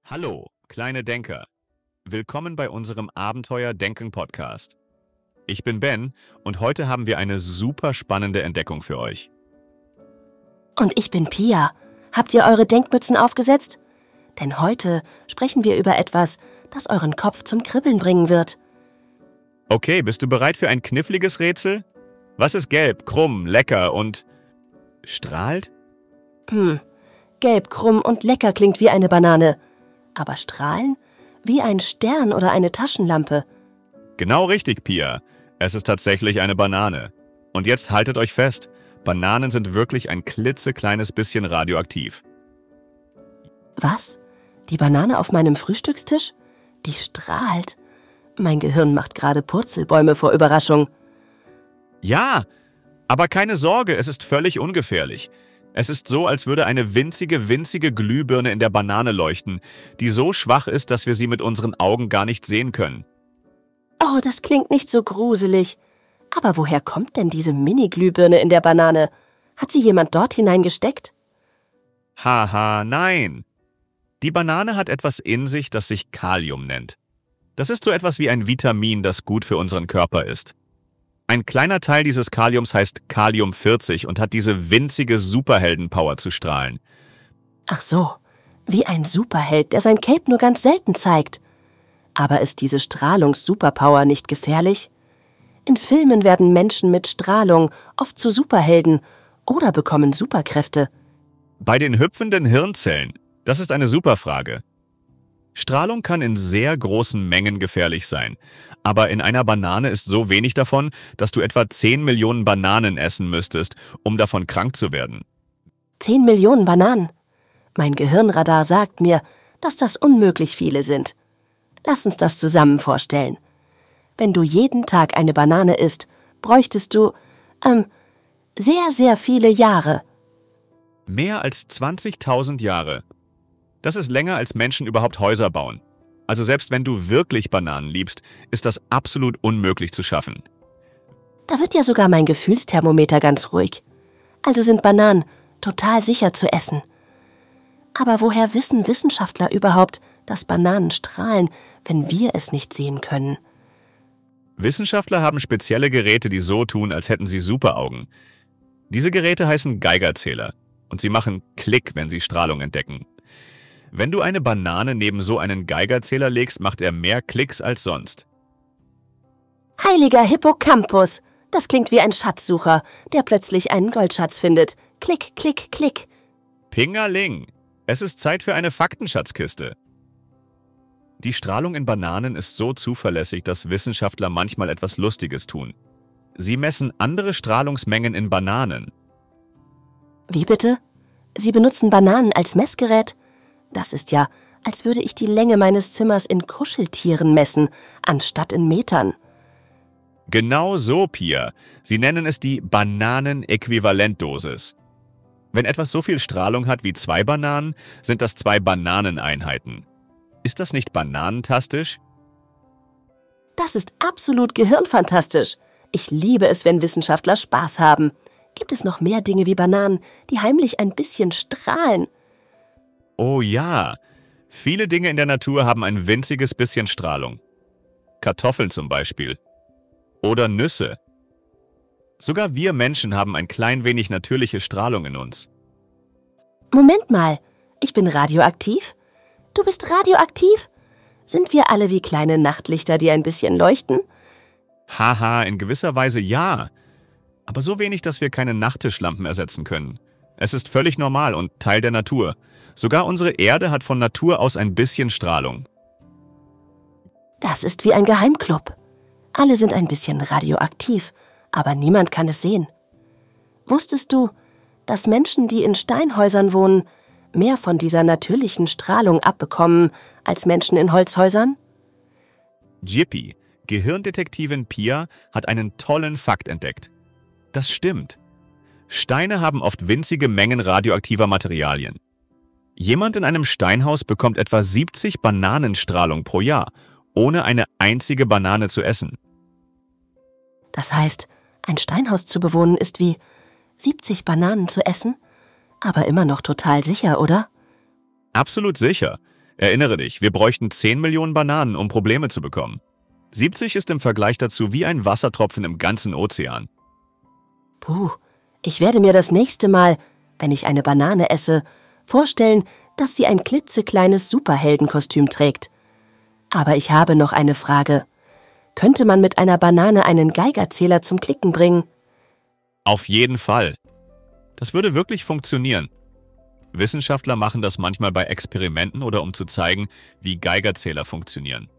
Hallo, kleine Denker. Willkommen bei unserem Abenteuer-Denken-Podcast. Ich bin Ben und heute haben wir eine super spannende Entdeckung für euch. Und ich bin Pia. Habt ihr eure Denkmützen aufgesetzt? Denn heute sprechen wir über etwas, das euren Kopf zum Kribbeln bringen wird. Okay, bist du bereit für ein kniffliges Rätsel? Was ist gelb, krumm, lecker und strahlt? Gelb, krumm und lecker klingt wie eine Banane. Aber strahlen? Wie ein Stern oder eine Taschenlampe. Genau richtig, Pia. Es ist tatsächlich eine Banane. Und jetzt haltet euch fest, Bananen sind wirklich ein klitzekleines bisschen radioaktiv. Was? Die Banane auf meinem Frühstückstisch? Die strahlt. Mein Gehirn macht gerade Purzelbäume vor Überraschung. Ja, aber keine Sorge, es ist völlig ungefährlich. Es ist so, als würde eine winzige Glühbirne in der Banane leuchten, die so schwach ist, dass wir sie mit unseren Augen gar nicht sehen können. Oh, das klingt nicht so gruselig. Aber woher kommt denn diese Mini-Glühbirne in der Banane? Hat sie jemand dort hineingesteckt? Haha, nein. Die Banane hat etwas in sich, das sich Kalium nennt. Das ist so etwas wie ein Vitamin, das gut für unseren Körper ist. Ein kleiner Teil dieses Kaliums heißt Kalium 40 und hat diese winzige Superhelden-Power zu strahlen. Ach so, wie ein Superheld, der sein Cape nur ganz selten zeigt. Aber ist diese Strahlungs-Superpower nicht gefährlich? In Filmen werden Menschen mit Strahlung oft zu Superhelden oder bekommen Superkräfte. Bei den hüpfenden Hirnzellen, das ist eine super Frage. Strahlung kann in sehr großen Mengen gefährlich sein, aber in einer Banane ist so wenig davon, dass du etwa 10 Millionen Bananen essen müsstest, um davon krank zu werden. 10 Millionen Bananen. Mein Gehirnradar sagt mir, dass das unmöglich viele sind. Lass uns das zusammen vorstellen. Wenn du jeden Tag eine Banane isst, bräuchtest du, sehr viele Jahre. Mehr als 20.000 Jahre. Das ist länger, als Menschen überhaupt Häuser bauen. Also selbst wenn du wirklich Bananen liebst, ist das absolut unmöglich zu schaffen. Da wird ja sogar mein Gefühlsthermometer ganz ruhig. Also sind Bananen total sicher zu essen. Aber woher wissen Wissenschaftler überhaupt, dass Bananen strahlen, wenn wir es nicht sehen können? Wissenschaftler haben spezielle Geräte, die so tun, als hätten sie Superaugen. Diese Geräte heißen Geigerzähler und sie machen Klick, wenn sie Strahlung entdecken. Wenn du eine Banane neben so einen Geigerzähler legst, macht er mehr Klicks als sonst. Heiliger Hippocampus! Das klingt wie ein Schatzsucher, der plötzlich einen Goldschatz findet. Klick, klick, klick. Pingaling! Es ist Zeit für eine Faktenschatzkiste. Die Strahlung in Bananen ist so zuverlässig, dass Wissenschaftler manchmal etwas Lustiges tun. Sie messen andere Strahlungsmengen in Bananen. Wie bitte? Sie benutzen Bananen als Messgerät? Das ist ja, als würde ich die Länge meines Zimmers in Kuscheltieren messen, anstatt in Metern. Genau so, Pia. Sie nennen es die Bananen-Äquivalentdosis. Wenn etwas so viel Strahlung hat wie 2 Bananen, sind das 2 Bananeneinheiten. Ist das nicht bananentastisch? Das ist absolut gehirnfantastisch. Ich liebe es, wenn Wissenschaftler Spaß haben. Gibt es noch mehr Dinge wie Bananen, die heimlich ein bisschen strahlen? Oh ja, viele Dinge in der Natur haben ein winziges bisschen Strahlung. Kartoffeln zum Beispiel. Oder Nüsse. Sogar wir Menschen haben ein klein wenig natürliche Strahlung in uns. Moment mal, ich bin radioaktiv? Du bist radioaktiv? Sind wir alle wie kleine Nachtlichter, die ein bisschen leuchten? Haha, in gewisser Weise ja. Aber so wenig, dass wir keine Nachttischlampen ersetzen können. Es ist völlig normal und Teil der Natur. Sogar unsere Erde hat von Natur aus ein bisschen Strahlung. Das ist wie ein Geheimclub. Alle sind ein bisschen radioaktiv, aber niemand kann es sehen. Wusstest du, dass Menschen, die in Steinhäusern wohnen, mehr von dieser natürlichen Strahlung abbekommen als Menschen in Holzhäusern? Jippy, Gehirndetektivin Pia, hat einen tollen Fakt entdeckt. Das stimmt. Steine haben oft winzige Mengen radioaktiver Materialien. Jemand in einem Steinhaus bekommt etwa 70 Bananenstrahlung pro Jahr, ohne eine einzige Banane zu essen. Das heißt, ein Steinhaus zu bewohnen ist wie 70 Bananen zu essen, aber immer noch total sicher, oder? Absolut sicher. Erinnere dich, wir bräuchten 10 Millionen Bananen, um Probleme zu bekommen. 70 ist im Vergleich dazu wie ein Wassertropfen im ganzen Ozean. Puh, ich werde mir das nächste Mal, wenn ich eine Banane esse, vorstellen, dass sie ein klitzekleines Superheldenkostüm trägt. Aber ich habe noch eine Frage. Könnte man mit einer Banane einen Geigerzähler zum Klicken bringen? Auf jeden Fall. Das würde wirklich funktionieren. Wissenschaftler machen das manchmal bei Experimenten oder um zu zeigen, wie Geigerzähler funktionieren.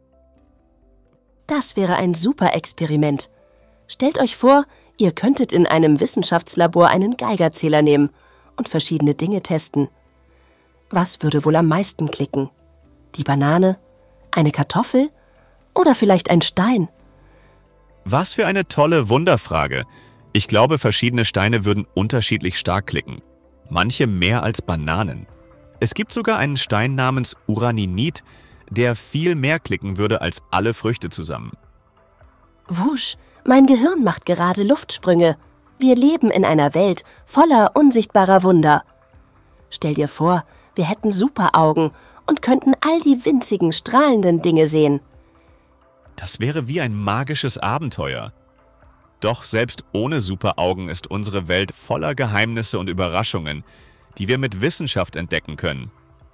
Das wäre ein super Experiment. Stellt euch vor, ihr könntet in einem Wissenschaftslabor einen Geigerzähler nehmen und verschiedene Dinge testen. Was würde wohl am meisten klicken? Die Banane? Eine Kartoffel? Oder vielleicht ein Stein? Was für eine tolle Wunderfrage. Ich glaube, verschiedene Steine würden unterschiedlich stark klicken. Manche mehr als Bananen. Es gibt sogar einen Stein namens Uraninit, der viel mehr klicken würde als alle Früchte zusammen. Wusch, mein Gehirn macht gerade Luftsprünge. Wir leben in einer Welt voller unsichtbarer Wunder. Stell dir vor, wir hätten Superaugen und könnten all die winzigen, strahlenden Dinge sehen. Das wäre wie ein magisches Abenteuer. Doch selbst ohne Superaugen ist unsere Welt voller Geheimnisse und Überraschungen, die wir mit Wissenschaft entdecken können.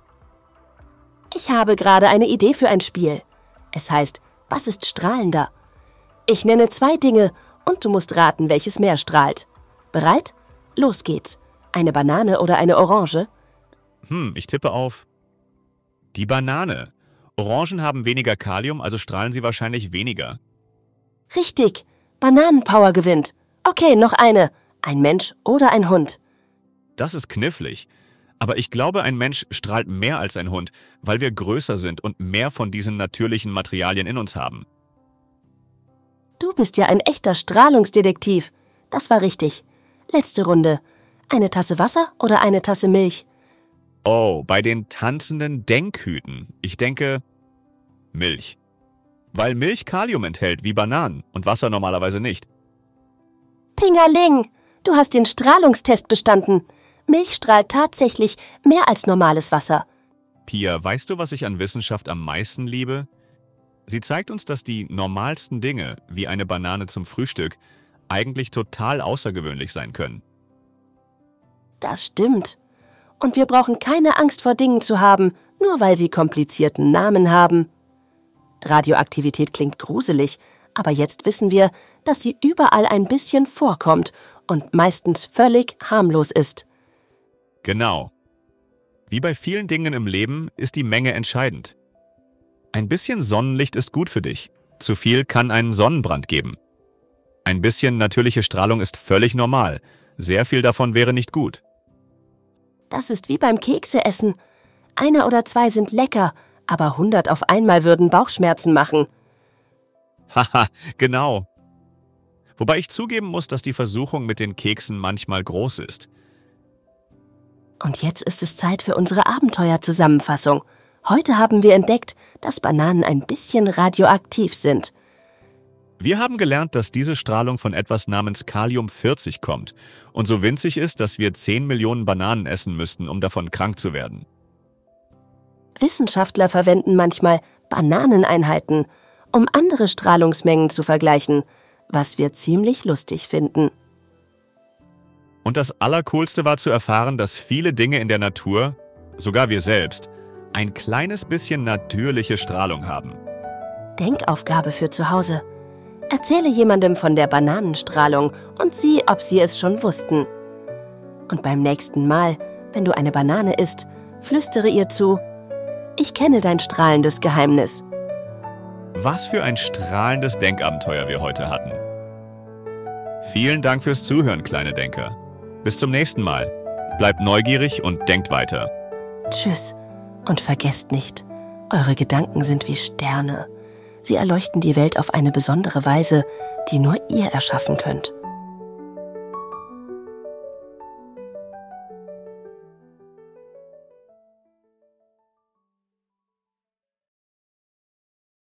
Ich habe gerade eine Idee für ein Spiel. Es heißt, was ist strahlender? Ich nenne 2 Dinge und du musst raten, welches mehr strahlt. Bereit? Los geht's. Eine Banane oder eine Orange? Ich tippe auf die Banane. Orangen haben weniger Kalium, also strahlen sie wahrscheinlich weniger. Richtig. Bananenpower gewinnt. Okay, noch eine. Ein Mensch oder ein Hund? Das ist knifflig. Aber ich glaube, ein Mensch strahlt mehr als ein Hund, weil wir größer sind und mehr von diesen natürlichen Materialien in uns haben. Du bist ja ein echter Strahlungsdetektiv. Das war richtig. Letzte Runde. Eine Tasse Wasser oder eine Tasse Milch? Oh, bei den tanzenden Denkhüten. Ich denke, Milch. Weil Milch Kalium enthält, wie Bananen, und Wasser normalerweise nicht. Pingerling! Du hast den Strahlungstest bestanden. Milch strahlt tatsächlich mehr als normales Wasser. Pia, weißt du, was ich an Wissenschaft am meisten liebe? Sie zeigt uns, dass die normalsten Dinge, wie eine Banane zum Frühstück, eigentlich total außergewöhnlich sein können. Das stimmt. Und wir brauchen keine Angst vor Dingen zu haben, nur weil sie komplizierten Namen haben. Radioaktivität klingt gruselig, aber jetzt wissen wir, dass sie überall ein bisschen vorkommt und meistens völlig harmlos ist. Genau. Wie bei vielen Dingen im Leben ist die Menge entscheidend. Ein bisschen Sonnenlicht ist gut für dich. Zu viel kann einen Sonnenbrand geben. Ein bisschen natürliche Strahlung ist völlig normal. Sehr viel davon wäre nicht gut. Das ist wie beim Kekse essen. 1 oder 2 sind lecker, aber 100 auf einmal würden Bauchschmerzen machen. Haha, genau. Wobei ich zugeben muss, dass die Versuchung mit den Keksen manchmal groß ist. Und jetzt ist es Zeit für unsere Abenteuerzusammenfassung. Heute haben wir entdeckt, dass Bananen ein bisschen radioaktiv sind. Wir haben gelernt, dass diese Strahlung von etwas namens Kalium-40 kommt und so winzig ist, dass wir 10 Millionen Bananen essen müssten, um davon krank zu werden. Wissenschaftler verwenden manchmal Bananeneinheiten, um andere Strahlungsmengen zu vergleichen, was wir ziemlich lustig finden. Und das Allercoolste war zu erfahren, dass viele Dinge in der Natur, sogar wir selbst, ein kleines bisschen natürliche Strahlung haben. Denkaufgabe für zu Hause. Erzähle jemandem von der Bananenstrahlung und sieh, ob sie es schon wussten. Und beim nächsten Mal, wenn du eine Banane isst, flüstere ihr zu: Ich kenne dein strahlendes Geheimnis. Was für ein strahlendes Denkabenteuer wir heute hatten. Vielen Dank fürs Zuhören, kleine Denker. Bis zum nächsten Mal. Bleibt neugierig und denkt weiter. Tschüss und vergesst nicht, eure Gedanken sind wie Sterne. Sie erleuchten die Welt auf eine besondere Weise, die nur ihr erschaffen könnt.